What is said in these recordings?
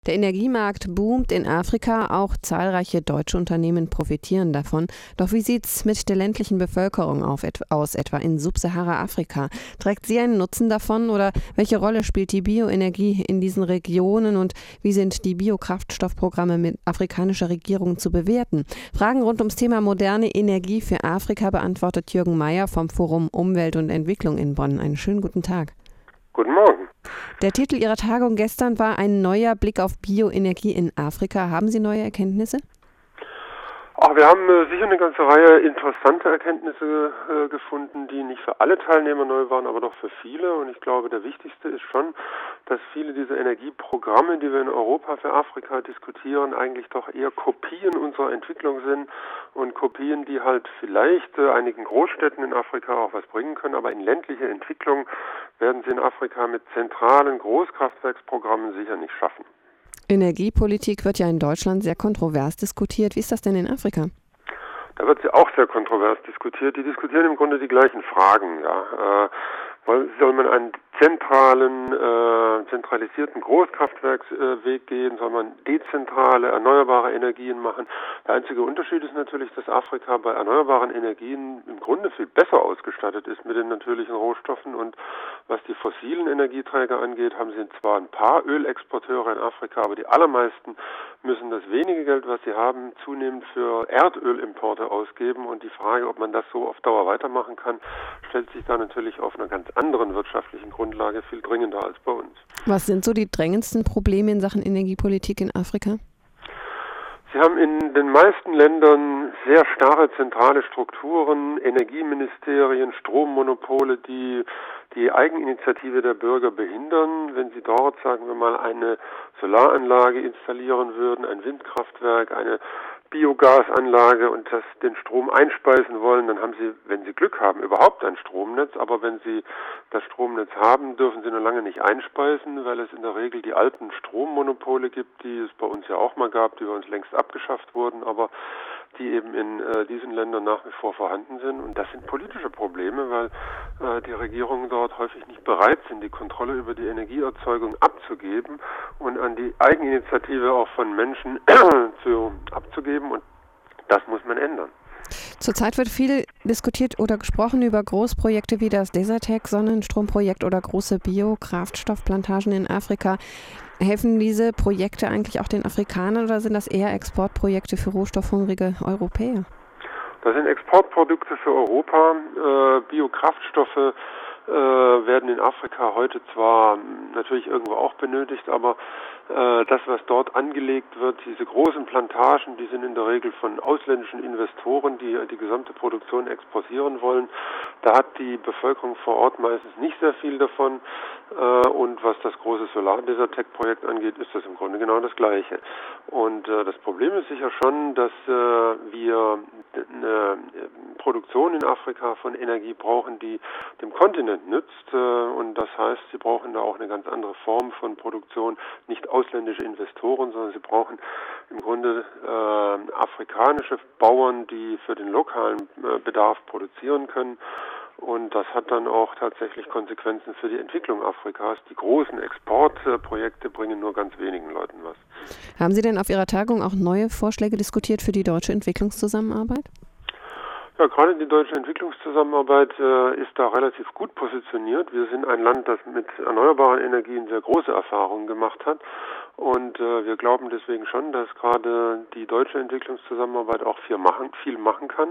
Der Energiemarkt boomt in Afrika, auch zahlreiche deutsche Unternehmen profitieren davon. Doch wie sieht's mit der ländlichen Bevölkerung aus, etwa in Subsahara-Afrika? Trägt sie einen Nutzen davon oder welche Rolle spielt die Bioenergie in diesen Regionen und wie sind die Biokraftstoffprogramme mit afrikanischer Regierung zu bewerten? Fragen rund ums Thema moderne Energie für Afrika beantwortet Jürgen Meyer vom Forum Umwelt und Entwicklung in Bonn. Einen schönen guten Tag. Guten Morgen. Der Titel Ihrer Tagung gestern war ein neuer Blick auf Bioenergie in Afrika. Haben Sie neue Erkenntnisse? Wir haben sicher eine ganze Reihe interessanter Erkenntnisse gefunden, die nicht für alle Teilnehmer neu waren, aber doch für viele. Und ich glaube, der wichtigste ist schon, dass viele dieser Energieprogramme, die wir in Europa für Afrika diskutieren, eigentlich doch eher Kopien unserer Entwicklung sind und Kopien, die halt vielleicht einigen Großstädten in Afrika auch was bringen können, aber in ländliche Entwicklung werden sie in Afrika mit zentralen Großkraftwerksprogrammen sicher nicht schaffen. Energiepolitik wird ja in Deutschland sehr kontrovers diskutiert. Wie ist das denn in Afrika? Da wird sie auch sehr kontrovers diskutiert. Die diskutieren im Grunde die gleichen Fragen. Soll man einen zentralisierten Großkraftwerksweg gehen? Soll man dezentrale, erneuerbare Energien machen? Der einzige Unterschied ist natürlich, dass Afrika bei erneuerbaren Energien im Grunde viel besser ausgestattet ist mit den natürlichen Rohstoffen. Und was die fossilen Energieträger angeht, haben sie zwar ein paar Ölexporteure in Afrika, aber die allermeisten müssen das wenige Geld, was sie haben, zunehmend für Erdölimporte ausgeben. Und die Frage, ob man das so auf Dauer weitermachen kann, stellt sich da natürlich auf einer ganz anderen wirtschaftlichen Grundlage viel dringender als bei uns. Was sind so die drängendsten Probleme in Sachen Energiepolitik in Afrika? Sie haben in den meisten Ländern sehr starre zentrale Strukturen, Energieministerien, Strommonopole, die die Eigeninitiative der Bürger behindern. Wenn Sie dort, sagen wir mal, eine Solaranlage installieren würden, ein Windkraftwerk, eine Biogasanlage und den Strom einspeisen wollen, dann haben Sie, wenn Sie Glück haben, überhaupt ein Stromnetz. Aber wenn Sie das Stromnetz haben, dürfen Sie noch lange nicht einspeisen, weil es in der Regel die alten Strommonopole gibt, die es bei uns ja auch mal gab, die bei uns längst abgeschafft wurden, aber die eben in diesen Ländern nach wie vor vorhanden sind. Und das sind politische Probleme, weil die Regierungen dort häufig nicht bereit sind, die Kontrolle über die Energieerzeugung abzugeben und an die Eigeninitiative auch von Menschen abzugeben. Und das muss man ändern. Zurzeit wird viel diskutiert oder gesprochen über Großprojekte wie das Desertec-Sonnenstromprojekt oder große Biokraftstoffplantagen in Afrika. Helfen diese Projekte eigentlich auch den Afrikanern oder sind das eher Exportprojekte für rohstoffhungrige Europäer? Das sind Exportprodukte für Europa. Biokraftstoffe werden in Afrika heute zwar natürlich irgendwo auch benötigt, aber das, was dort angelegt wird, diese großen Plantagen, die sind in der Regel von ausländischen Investoren, die die gesamte Produktion exportieren wollen. Da hat die Bevölkerung vor Ort meistens nicht sehr viel davon. Und was das große Solar-Desertec-Projekt angeht, ist das im Grunde genau das Gleiche. Und das Problem ist sicher schon, dass wir eine Produktion in Afrika von Energie brauchen, die dem Kontinent nützt. Und das heißt, sie brauchen da auch eine ganz andere Form von Produktion, nicht ausländische Investoren, sondern sie brauchen im Grunde afrikanische Bauern, die für den lokalen Bedarf produzieren können. Und das hat dann auch tatsächlich Konsequenzen für die Entwicklung Afrikas. Die großen Exportprojekte bringen nur ganz wenigen Leuten was. Haben Sie denn auf Ihrer Tagung auch neue Vorschläge diskutiert für die deutsche Entwicklungszusammenarbeit? Ja, gerade die deutsche Entwicklungszusammenarbeit ist da relativ gut positioniert. Wir sind ein Land, das mit erneuerbaren Energien sehr große Erfahrungen gemacht hat. Und wir glauben deswegen schon, dass gerade die deutsche Entwicklungszusammenarbeit auch viel machen kann.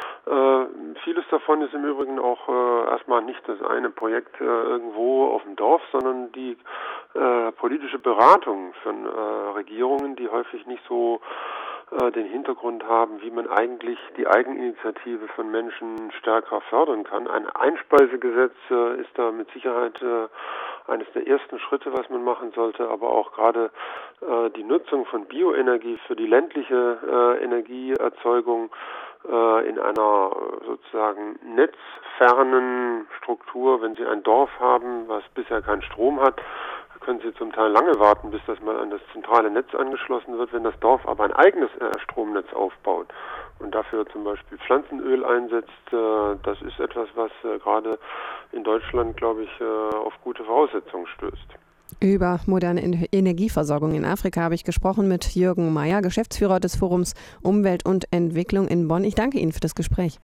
Vieles davon ist im Übrigen auch erstmal nicht das eine Projekt irgendwo auf dem Dorf, sondern die politische Beratung von Regierungen, die häufig nicht so den Hintergrund haben, wie man eigentlich die Eigeninitiative von Menschen stärker fördern kann. Ein Einspeisegesetz ist da mit Sicherheit eines der ersten Schritte, was man machen sollte, aber auch gerade die Nutzung von Bioenergie für die ländliche Energieerzeugung in einer sozusagen netzfernen Struktur. Wenn Sie ein Dorf haben, was bisher keinen Strom hat, können Sie zum Teil lange warten, bis das mal an das zentrale Netz angeschlossen wird. Wenn das Dorf aber ein eigenes Stromnetz aufbaut und dafür zum Beispiel Pflanzenöl einsetzt, das ist etwas, was gerade in Deutschland, glaube ich, auf gute Voraussetzungen stößt. Über moderne Energieversorgung in Afrika habe ich gesprochen mit Jürgen Meyer, Geschäftsführer des Forums Umwelt und Entwicklung in Bonn. Ich danke Ihnen für das Gespräch.